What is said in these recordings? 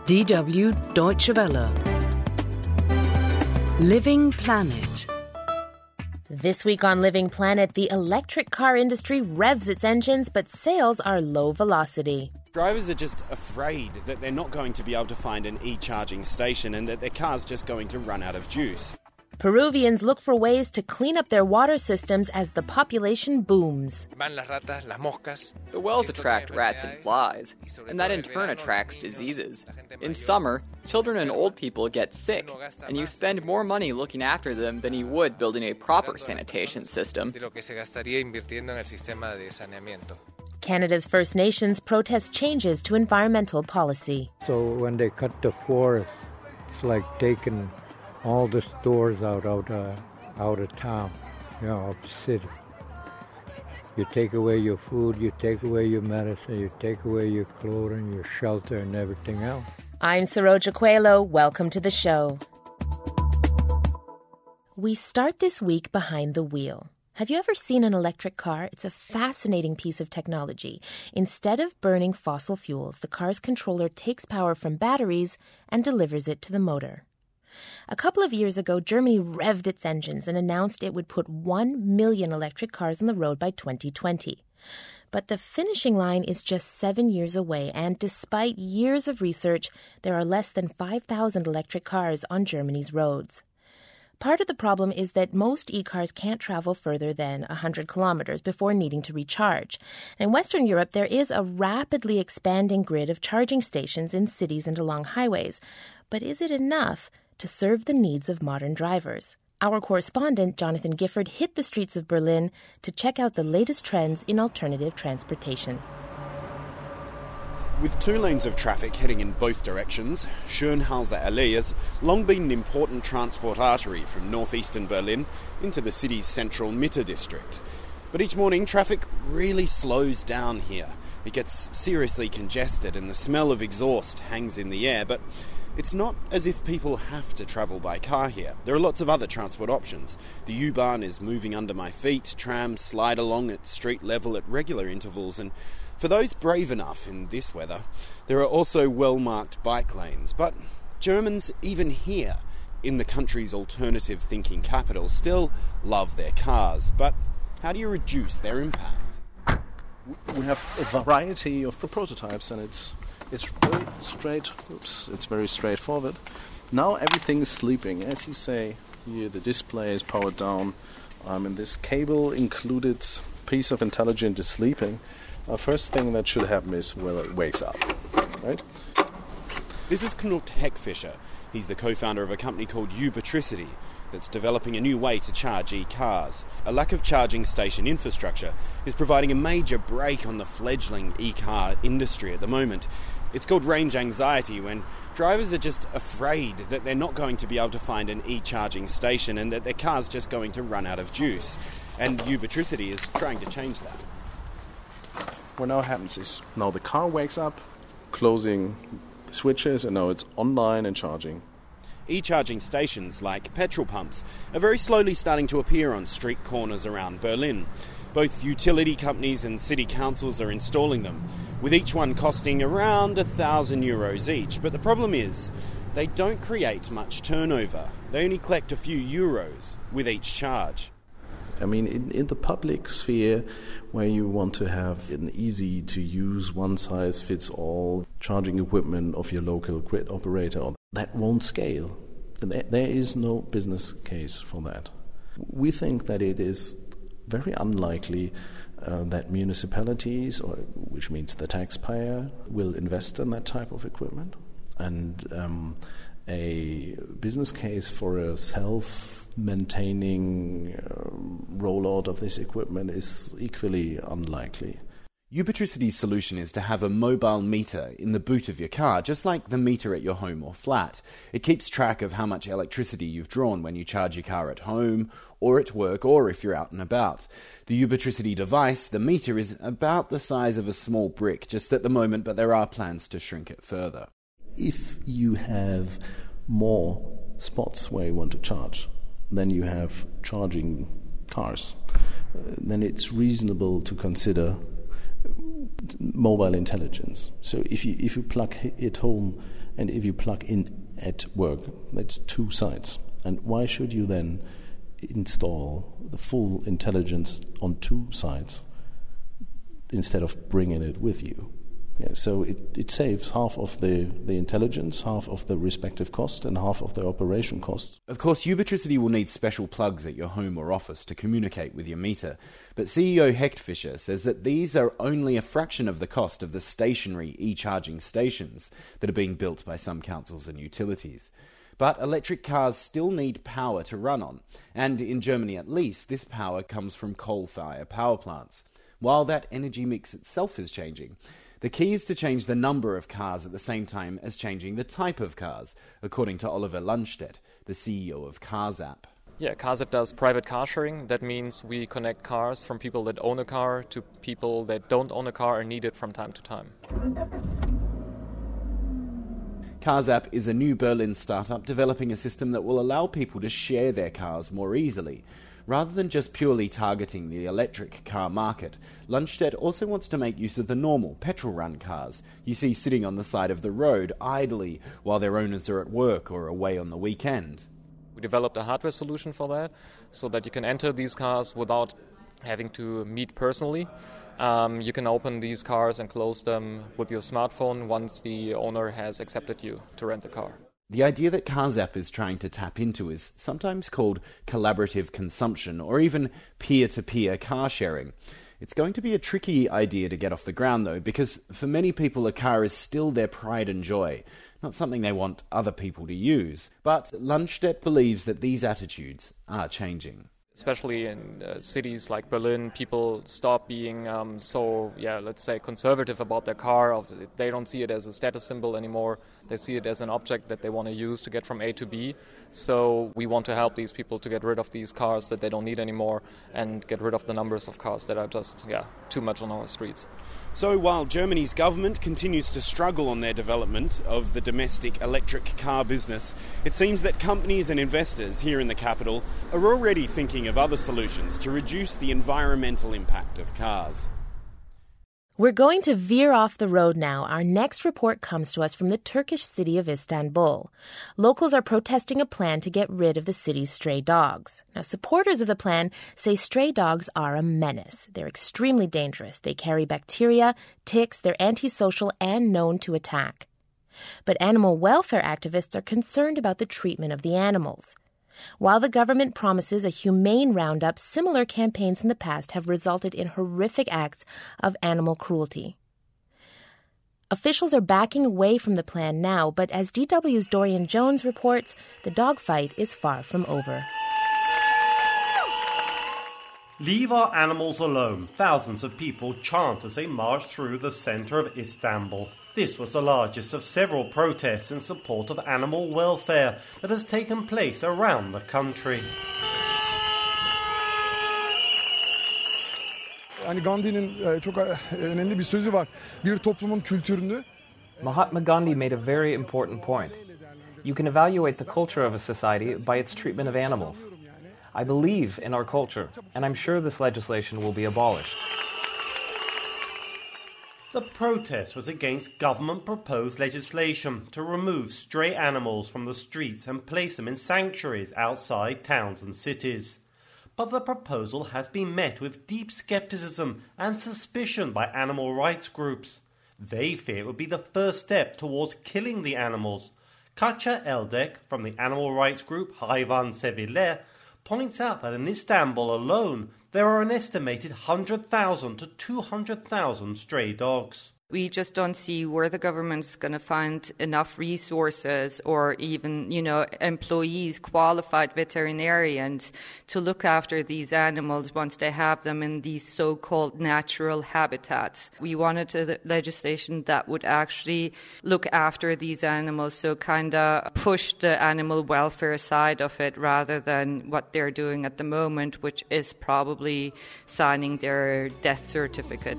DW Deutsche Welle. Living Planet. This week on Living Planet, the electric car industry revs its engines, but sales are low velocity. Drivers are just afraid that they're not going to be able to find an e-charging station and that their car's just going to run out of juice. Peruvians look for ways to clean up their water systems as the population booms. The wells attract rats and flies, and that in turn attracts diseases. In summer, children and old people get sick, and you spend more money looking after them than you would building a proper sanitation system. Canada's First Nations protest changes to environmental policy. So when they cut the forest, it's like taking all the stores out of town, of the city. You take away your food, you take away your medicine, you take away your clothing, your shelter, and everything else. I'm Saroja Coelho. Welcome to the show. We start this week behind the wheel. Have you ever seen an electric car? It's a fascinating piece of technology. Instead of burning fossil fuels, the car's controller takes power from batteries and delivers it to the motor. A couple of years ago, Germany revved its engines and announced it would put 1 million electric cars on the road by 2020. But the finishing line is just 7 years away, and despite years of research, there are less than 5,000 electric cars on Germany's roads. Part of the problem is that most e-cars can't travel further than 100 kilometers before needing to recharge. In Western Europe, there is a rapidly expanding grid of charging stations in cities and along highways. But is it enough to serve the needs of modern drivers? Our correspondent, Jonathan Gifford, hit the streets of Berlin to check out the latest trends in alternative transportation. With 2 lanes of traffic heading in both directions, Schönhauser Allee has long been an important transport artery from northeastern Berlin into the city's central Mitte district. But each morning, traffic really slows down here. It gets seriously congested and the smell of exhaust hangs in the air, but it's not as if people have to travel by car here. There are lots of other transport options. The U-Bahn is moving under my feet, trams slide along at street level at regular intervals, and for those brave enough in this weather, there are also well-marked bike lanes. But Germans, even here, in the country's alternative thinking capital, still love their cars. But how do you reduce their impact? We have a variety of prototypes, and it's very straightforward. Now everything is sleeping. As you say, here the display is powered down, and this cable included piece of intelligence is sleeping. First thing that should happen is, it wakes up, right? This is Knut Heckfischer. He's the co-founder of a company called Ubitricity that's developing a new way to charge e-cars. A lack of charging station infrastructure is providing a major brake on the fledgling e-car industry at the moment. It's called range anxiety, when drivers are just afraid that they're not going to be able to find an e-charging station and that their car's just going to run out of juice. And Ubitricity is trying to change that. What now happens is, now the car wakes up, closing the switches, and now it's online and charging. E-charging stations, like petrol pumps, are very slowly starting to appear on street corners around Berlin. Both utility companies and city councils are installing them, with each one costing around €1,000 each. But the problem is, they don't create much turnover. They only collect a few euros with each charge. I mean, in the public sphere, where you want to have an easy-to-use, one-size-fits-all charging equipment of your local grid operator, that won't scale. There is no business case for that. We think that it is very unlikely that municipalities, which means the taxpayer, will invest in that type of equipment. And a business case for a self-maintaining rollout of this equipment is equally unlikely. Ubitricity's solution is to have a mobile meter in the boot of your car, just like the meter at your home or flat. It keeps track of how much electricity you've drawn when you charge your car at home, or at work, or if you're out and about. The Ubitricity device, the meter, is about the size of a small brick just at the moment, but there are plans to shrink it further. If you have more spots where you want to charge than you have charging cars, then it's reasonable to consider mobile intelligence. So if you plug it home and if you plug in at work, that's two sites. And why should you then install the full intelligence on two sites instead of bringing it with you? Yeah, so it saves half of the intelligence, half of the respective cost, and half of the operation cost. Of course, Ubitricity will need special plugs at your home or office to communicate with your meter, but CEO Hecht Fischer says that these are only a fraction of the cost of the stationary e-charging stations that are being built by some councils and utilities. But electric cars still need power to run on, and in Germany at least, this power comes from coal-fired power plants. While that energy mix itself is changing, the key is to change the number of cars at the same time as changing the type of cars, according to Oliver Lundstedt, the CEO of CarZap. Yeah, CarZap does private car sharing. That means we connect cars from people that own a car to people that don't own a car and need it from time to time. CarZap is a new Berlin startup developing a system that will allow people to share their cars more easily. Rather than just purely targeting the electric car market, Lundstedt also wants to make use of the normal petrol-run cars you see sitting on the side of the road idly while their owners are at work or away on the weekend. We developed a hardware solution for that so that you can enter these cars without having to meet personally. You can open these cars and close them with your smartphone once the owner has accepted you to rent the car. The idea that CarZap is trying to tap into is sometimes called collaborative consumption or even peer-to-peer car sharing. It's going to be a tricky idea to get off the ground, though, because for many people a car is still their pride and joy, not something they want other people to use. But Lundstedt believes that these attitudes are changing. Especially in cities like Berlin, people stop being let's say conservative about their car. They don't see it as a status symbol anymore. They see it as an object that they want to use to get from A to B. So we want to help these people to get rid of these cars that they don't need anymore and get rid of the numbers of cars that are just too much on our streets. So while Germany's government continues to struggle on their development of the domestic electric car business, it seems that companies and investors here in the capital are already thinking of other solutions to reduce the environmental impact of cars. We're going to veer off the road now. Our next report comes to us from the Turkish city of Istanbul. Locals are protesting a plan to get rid of the city's stray dogs. Now, supporters of the plan say stray dogs are a menace. They're extremely dangerous. They carry bacteria, ticks, they're antisocial and known to attack. But animal welfare activists are concerned about the treatment of the animals. While the government promises a humane roundup, similar campaigns in the past have resulted in horrific acts of animal cruelty. Officials are backing away from the plan now, but as DW's Dorian Jones reports, the dogfight is far from over. Leave our animals alone. Thousands of people chant as they march through the centre of Istanbul. This was the largest of several protests in support of animal welfare that has taken place around the country. Gandhi'nin çok önemli bir sözü var. Bir toplumun kültürünü. Mahatma Gandhi made a very important point. You can evaluate the culture of a society by its treatment of animals. I believe in our culture, and I'm sure this legislation will be abolished. The protest was against government-proposed legislation to remove stray animals from the streets and place them in sanctuaries outside towns and cities. But the proposal has been met with deep skepticism and suspicion by animal rights groups. They fear it would be the first step towards killing the animals. Katja Eldek from the animal rights group Hayvan Seviler points out that in Istanbul alone, there are an estimated 100,000 to 200,000 stray dogs. We just don't see where the government's going to find enough resources or even, employees, qualified veterinarians to look after these animals once they have them in these so-called natural habitats. We wanted a legislation that would actually look after these animals, so kind of push the animal welfare side of it rather than what they're doing at the moment, which is probably signing their death certificate.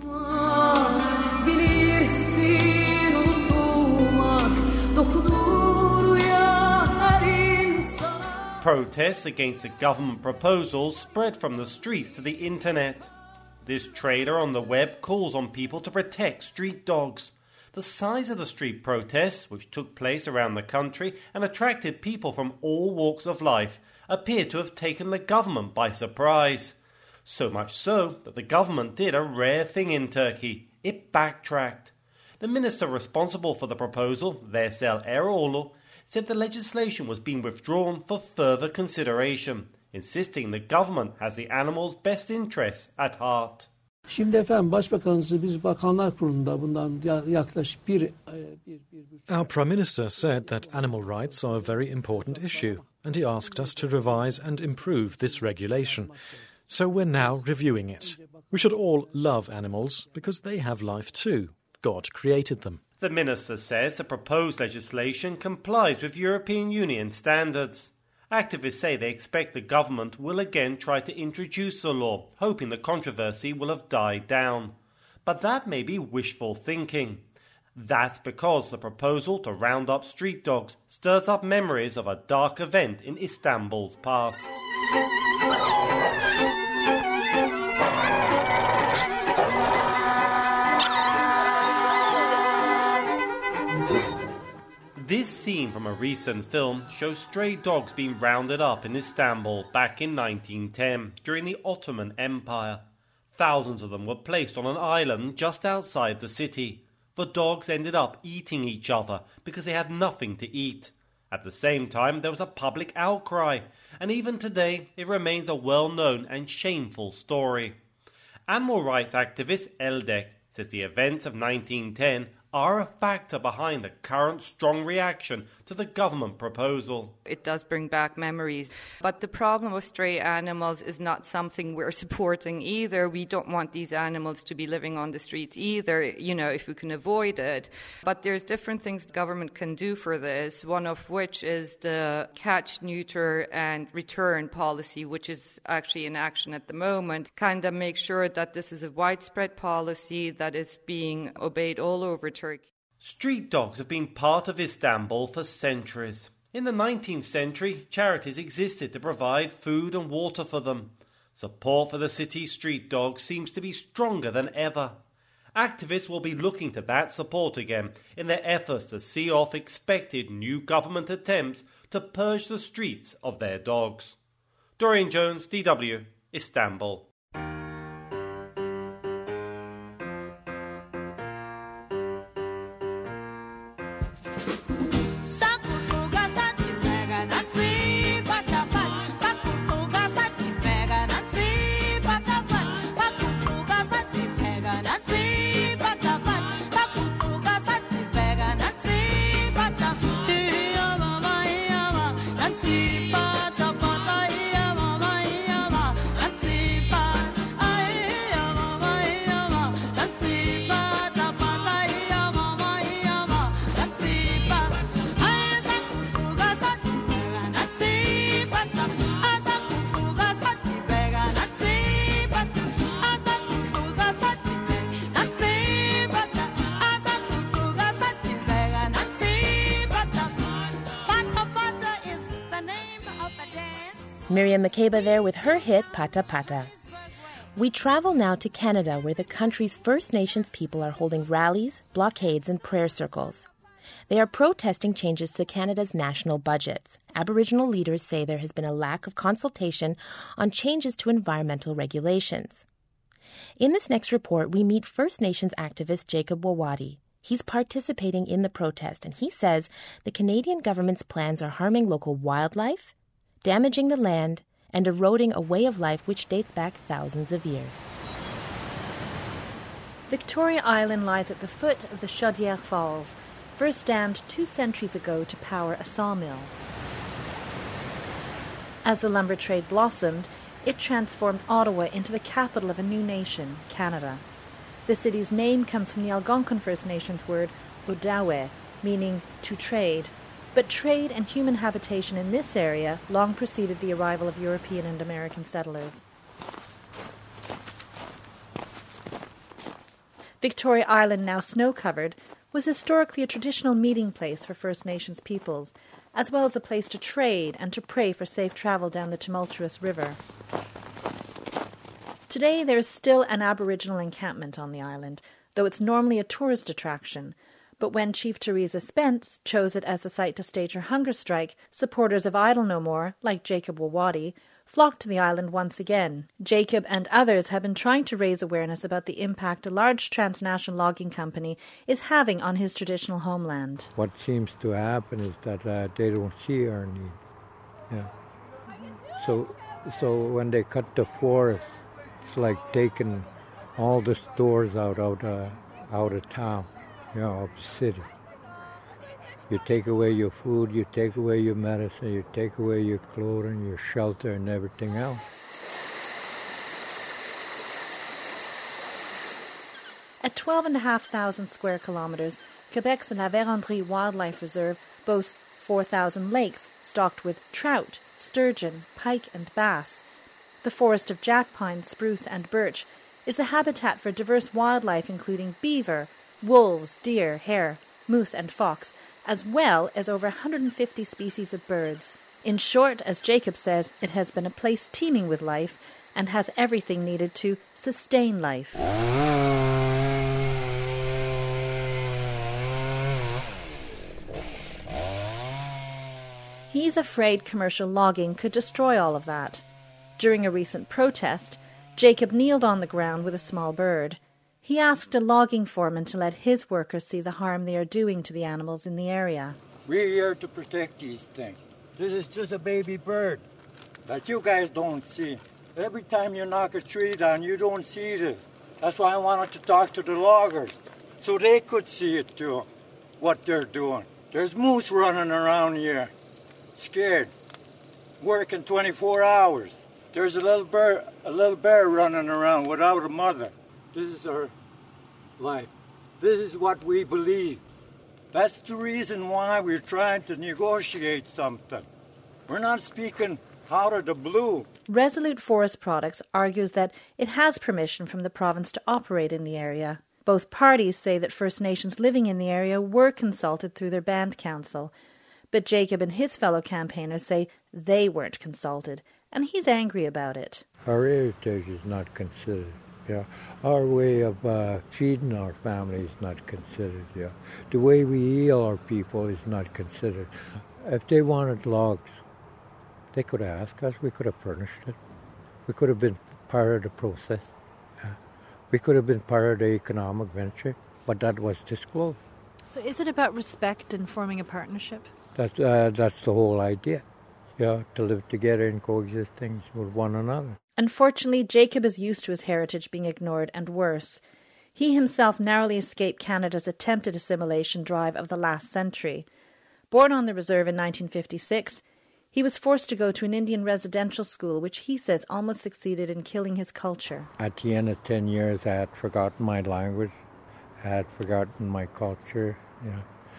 Protests against the government proposals spread from the streets to the internet. This trader on the web calls on people to protect street dogs. The size of the street protests, which took place around the country and attracted people from all walks of life, appeared to have taken the government by surprise. So much so that the government did a rare thing in Turkey. It backtracked. The minister responsible for the proposal, Veysel Eroğlu, said the legislation was being withdrawn for further consideration, insisting the government has the animals' best interests at heart. Şimdi efendim Başbakanımızı biz Bakanlar Kurulu'nda bundan yaklaşık Our Prime Minister said that animal rights are a very important issue, and he asked us to revise and improve this regulation. So we're now reviewing it. We should all love animals because they have life too. God created them. The minister says the proposed legislation complies with European Union standards. Activists say they expect the government will again try to introduce the law, hoping the controversy will have died down. But that may be wishful thinking. That's because the proposal to round up street dogs stirs up memories of a dark event in Istanbul's past. This scene from a recent film shows stray dogs being rounded up in Istanbul back in 1910 during the Ottoman Empire. Thousands of them were placed on an island just outside the city. The dogs ended up eating each other because they had nothing to eat. At the same time, there was a public outcry, and even today it remains a well-known and shameful story. Animal rights activist Eldek says the events of 1910 are a factor behind the current strong reaction to the government proposal. It does bring back memories. But the problem with stray animals is not something we're supporting either. We don't want these animals to be living on the streets either, if we can avoid it. But there's different things the government can do for this, one of which is the catch, neuter and return policy, which is actually in action at the moment. Kind of make sure that this is a widespread policy that is being obeyed all over Turkey. Street dogs have been part of Istanbul for centuries. In the 19th century, charities existed to provide food and water for them. Support for the city's street dogs seems to be stronger than ever. Activists will be looking to that support again in their efforts to see off expected new government attempts to purge the streets of their dogs. Dorian Jones, DW, Istanbul. Miriam Makeba there with her hit, Pata Pata. We travel now to Canada, where the country's First Nations people are holding rallies, blockades, and prayer circles. They are protesting changes to Canada's national budgets. Aboriginal leaders say there has been a lack of consultation on changes to environmental regulations. In this next report, we meet First Nations activist Jacob Wawadi. He's participating in the protest, and he says the Canadian government's plans are harming local wildlife, damaging the land, and eroding a way of life which dates back thousands of years. Victoria Island lies at the foot of the Chaudière Falls, first dammed 2 centuries ago to power a sawmill. As the lumber trade blossomed, it transformed Ottawa into the capital of a new nation, Canada. The city's name comes from the Algonquin First Nations word Odawe, meaning to trade. But trade and human habitation in this area long preceded the arrival of European and American settlers. Victoria Island, now snow-covered, was historically a traditional meeting place for First Nations peoples, as well as a place to trade and to pray for safe travel down the tumultuous river. Today there is still an Aboriginal encampment on the island, though it's normally a tourist attraction. But when Chief Theresa Spence chose it as the site to stage her hunger strike, supporters of Idle No More, like Jacob Wawadi, flocked to the island once again. Jacob and others have been trying to raise awareness about the impact a large transnational logging company is having on his traditional homeland. What seems to happen is that they don't see our needs. Yeah. So when they cut the forest, it's like taking all the stores out of town, of the city. You take away your food, you take away your medicine, you take away your clothing, your shelter, and everything else. At 12,500 square kilometres, Quebec's La Vérendrye Wildlife Reserve boasts 4,000 lakes stocked with trout, sturgeon, pike and bass. The forest of jack pine, spruce and birch is the habitat for diverse wildlife including beaver, wolves, deer, hare, moose and fox, as well as over 150 species of birds. In short, as Jacob says, it has been a place teeming with life and has everything needed to sustain life. He's afraid commercial logging could destroy all of that. During a recent protest, Jacob kneeled on the ground with a small bird. He asked a logging foreman to let his workers see the harm they are doing to the animals in the area. We're here to protect these things. This is just a baby bird that you guys don't see. Every time you knock a tree down, you don't see this. That's why I wanted to talk to the loggers, so they could see it too, what they're doing. There's moose running around here, scared, working 24 hours. There's a little bear running around without a mother. This is our life. This is what we believe. That's the reason why we're trying to negotiate something. We're not speaking out of the blue. Resolute Forest Products argues that it has permission from the province to operate in the area. Both parties say that First Nations living in the area were consulted through their band council. But Jacob and his fellow campaigners say they weren't consulted, and he's angry about it. Our heritage is not considered. Yeah, our way of feeding our family is not considered. Yeah, the way we heal our people is not considered. If they wanted logs, they could ask us. We could have furnished it. We could have been part of the process. Yeah. We could have been part of the economic venture, but that was disclosed. So, is it about respect and forming a partnership? That's the whole idea. Yeah, to live together and coexisting with one another. Unfortunately, Jacob is used to his heritage being ignored and worse. He himself narrowly escaped Canada's attempted assimilation drive of the last century. Born on the reserve in 1956, he was forced to go to an Indian residential school, which he says almost succeeded in killing his culture. At the end of 10 years, I had forgotten my language. I had forgotten my culture. Yeah.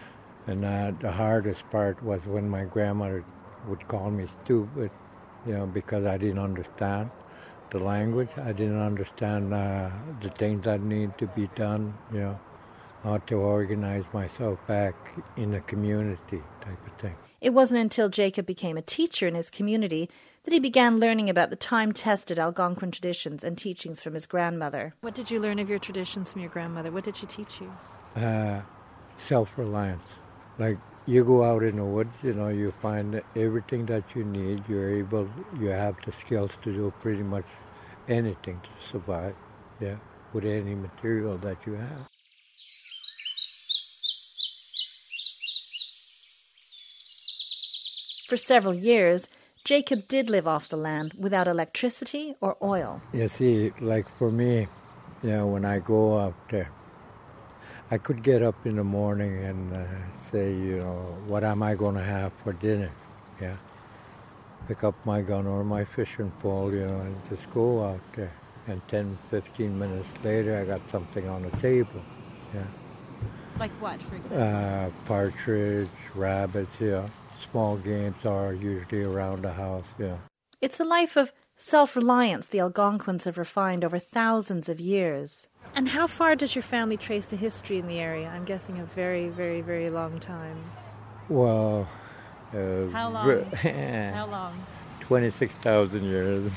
And the hardest part was when my grandmother would call me stupid, because I didn't understand the language. I didn't understand the things that need to be done, how to organize myself back in the community type of thing. It wasn't until Jacob became a teacher in his community that he began learning about the time-tested Algonquin traditions and teachings from his grandmother. What did you learn of your traditions from your grandmother? What did she teach you? Self-reliance. Like, you go out in the woods, you find everything that you need. You have the skills to do pretty much anything to survive, with any material that you have. For several years, Jacob did live off the land without electricity or oil. You see, like for me, when I go out there, I could get up in the morning and say, what am I going to have for dinner? Yeah, pick up my gun or my fishing pole, and just go out there. And 10, 15 minutes later, I got something on the table. Yeah. Like what, for example? Partridge, rabbits, Small games are usually around the house, It's a life of self-reliance the Algonquins have refined over thousands of years. And how far does your family trace the history in the area? I'm guessing a very, very, very long time. Well, how long? How long? 26,000 years.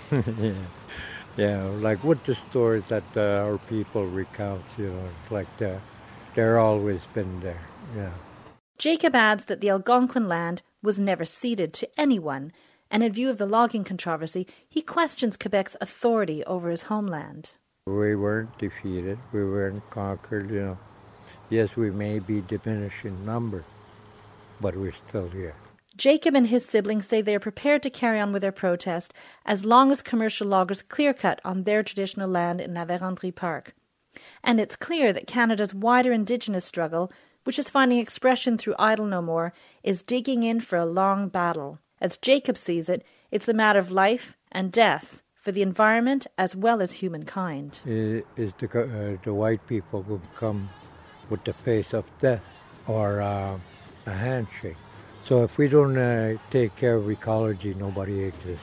Yeah, like with the stories that our people recount, it's like the They're always been there, yeah. Jacob adds that the Algonquin land was never ceded to anyone, and in view of the logging controversy, he questions Quebec's authority over his homeland. We weren't defeated, we weren't conquered, you know. Yes, we may be diminished in number, but we're still here. Jacob and his siblings say they are prepared to carry on with their protest as long as commercial loggers clear-cut on their traditional land in La Vérendrye Park. And it's clear that Canada's wider Indigenous struggle, which is finding expression through Idle No More, is digging in for a long battle. As Jacob sees it, it's a matter of life and death for the environment as well as humankind. Is the white people who come with the face of death or a handshake. So if we don't take care of ecology, nobody exists.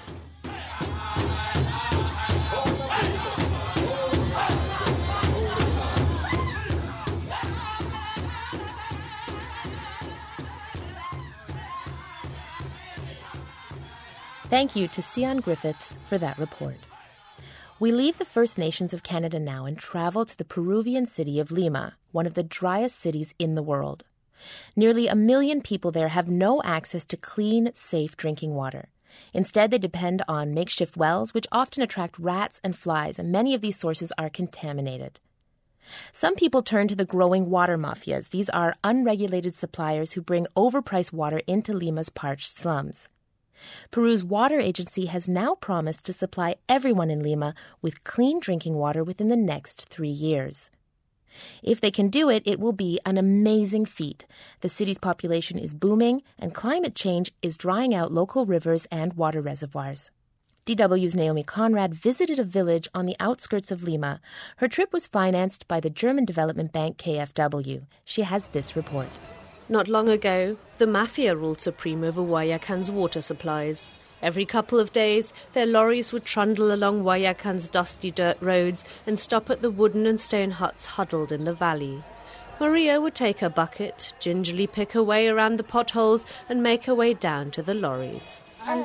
Thank you to Sian Griffiths for that report. We leave the First Nations of Canada now and travel to the Peruvian city of Lima, one of the driest cities in the world. Nearly 1 million people there have no access to clean, safe drinking water. Instead, they depend on makeshift wells, which often attract rats and flies, and many of these sources are contaminated. Some people turn to the growing water mafias. These are unregulated suppliers who bring overpriced water into Lima's parched slums. Peru's water agency has now promised to supply everyone in Lima with clean drinking water within the next 3 years. If they can do it, it will be an amazing feat. The city's population is booming, and climate change is drying out local rivers and water reservoirs. DW's Naomi Conrad visited a village on the outskirts of Lima. Her trip was financed by the German development bank KfW. She has this report. Not long ago, the mafia ruled supreme over Guayacan's water supplies. Every couple of days, their lorries would trundle along Guayacan's dusty dirt roads and stop at the wooden and stone huts huddled in the valley. Maria would take her bucket, gingerly pick her way around the potholes and make her way down to the lorries.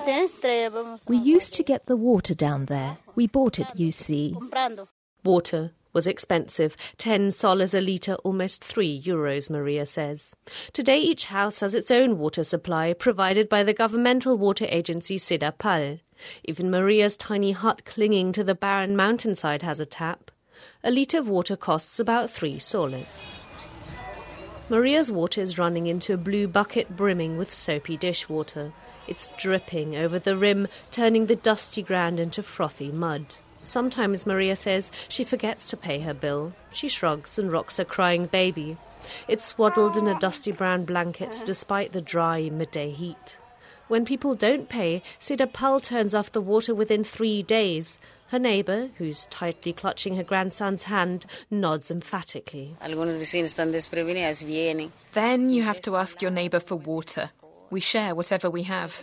We used to get the water down there. We bought it, you see. Water was expensive, 10 soles a litre, almost €3, Maria says. Today each house has its own water supply, provided by the governmental water agency Sedapal. Even Maria's tiny hut clinging to the barren mountainside has a tap. A litre of water costs about 3 soles. Maria's water is running into a blue bucket brimming with soapy dishwater. It's dripping over the rim, turning the dusty ground into frothy mud. Sometimes, Maria says, she forgets to pay her bill. She shrugs and rocks her crying baby. It's swaddled in a dusty brown blanket despite the dry midday heat. When people don't pay, Sedapal turns off the water within 3 days. Her neighbour, who's tightly clutching her grandson's hand, nods emphatically. Then you have to ask your neighbour for water. We share whatever we have.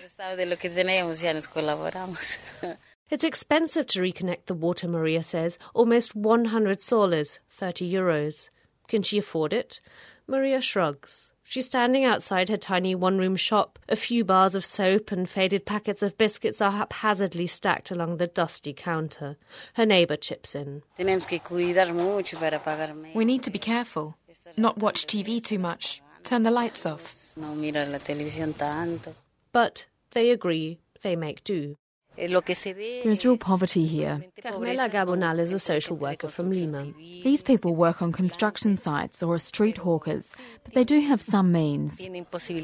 It's expensive to reconnect the water, Maria says, almost 100 soles, €30. Can she afford it? Maria shrugs. She's standing outside her tiny one-room shop. A few bars of soap and faded packets of biscuits are haphazardly stacked along the dusty counter. Her neighbour chips in. We need to be careful, not watch TV too much, turn the lights off. But they agree, they make do. There is real poverty here. Carmela Gabonal is a social worker from Lima. These people work on construction sites or are street hawkers, but they do have some means. The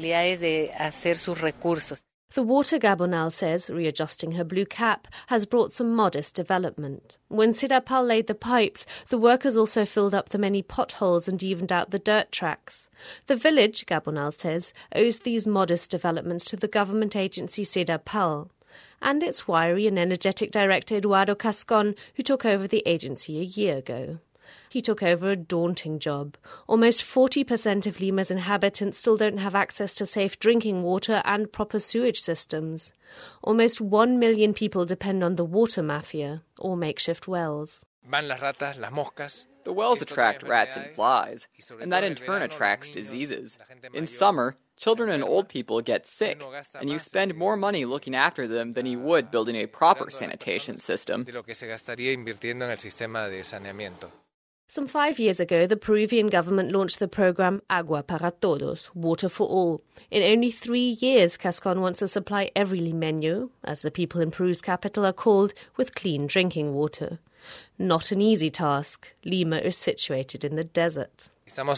water, Gabonal says, readjusting her blue cap, has brought some modest development. When Sedapal laid the pipes, the workers also filled up the many potholes and evened out the dirt tracks. The village, Gabonal says, owes these modest developments to the government agency Sedapal and its wiry and energetic director Eduardo Cascon, who took over the agency a year ago. He took over a daunting job. Almost 40% of Lima's inhabitants still don't have access to safe drinking water and proper sewage systems. Almost 1 million people depend on the water mafia, or makeshift wells. The wells attract rats and flies, and that in turn attracts diseases. In summer, children and old people get sick, and you spend more money looking after them than you would building a proper sanitation system. Some 5 years ago, the Peruvian government launched the program Agua para Todos, Water for All. In only 3 years, Cascon wants to supply every limeño, as the people in Peru's capital are called, with clean drinking water. Not an easy task. Lima is situated in the desert. This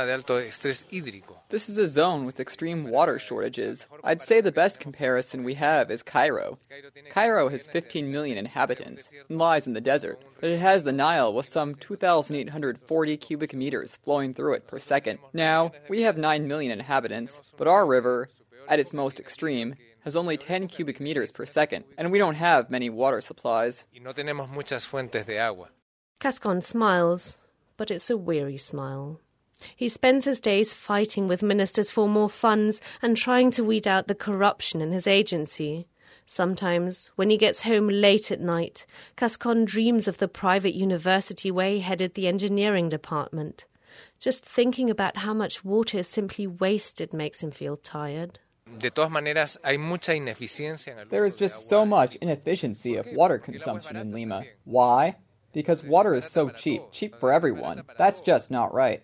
is a zone with extreme water shortages. I'd say the best comparison we have is Cairo. Cairo has 15 million inhabitants and lies in the desert, but it has the Nile with some 2,840 cubic meters flowing through it per second. Now, we have 9 million inhabitants, but our river, at its most extreme, has only 10 cubic meters per second, and we don't have many water supplies. Cascon smiles, but it's a weary smile. He spends his days fighting with ministers for more funds and trying to weed out the corruption in his agency. Sometimes, when he gets home late at night, Cascon dreams of the private university where he headed the engineering department. Just thinking about how much water is simply wasted makes him feel tired. There is just so much inefficiency of water consumption in Lima. Why? Because water is so cheap for everyone. That's just not right.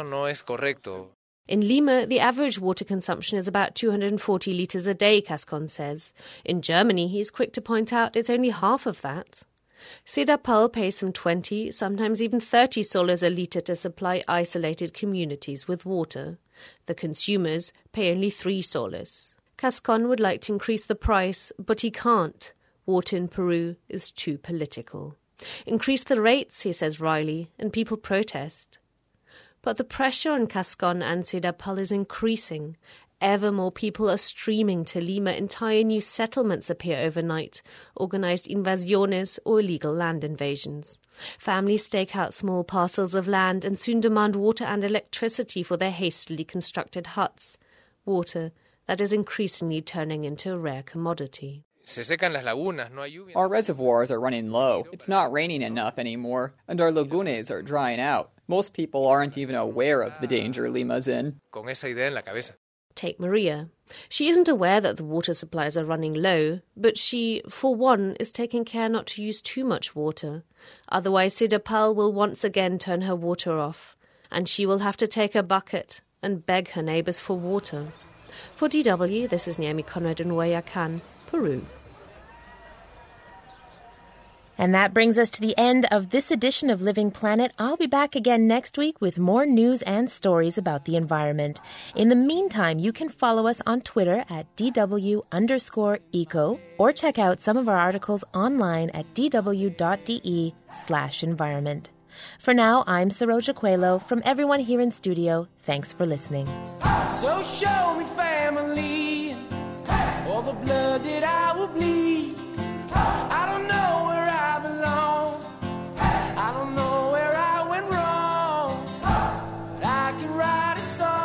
In Lima, the average water consumption is about 240 litres a day, Cascon says. In Germany, he's quick to point out it's only half of that. Sedapal pays some 20, sometimes even 30 soles a litre to supply isolated communities with water. The consumers pay only 3 soles. Cascon would like to increase the price, but he can't. Water in Peru is too political. Increase the rates, he says wryly, and people protest. But the pressure on Cascon and Sedapal is increasing. Ever more people are streaming to Lima. Entire new settlements appear overnight, organised invasiones or illegal land invasions. Families stake out small parcels of land and soon demand water and electricity for their hastily constructed huts. Water that is increasingly turning into a rare commodity. Our reservoirs are running low. It's not raining enough anymore, and our lagunes are drying out. Most people aren't even aware of the danger Lima's in. Take Maria. She isn't aware that the water supplies are running low, but she, for one, is taking care not to use too much water. Otherwise, Sedapal will once again turn her water off, and she will have to take a bucket and beg her neighbours for water. For DW, this is Naomi Conrad in Guayacan, Peru. And that brings us to the end of this edition of Living Planet. I'll be back again next week with more news and stories about the environment. In the meantime, you can follow us on Twitter at DW_eco or check out some of our articles online at dw.de/environment. For now, I'm Saroja Coelho. From everyone here in studio, thanks for listening. So show me family, all the blood that I will bleed. I don't know where I belong. I don't know where I went wrong. I can write a song.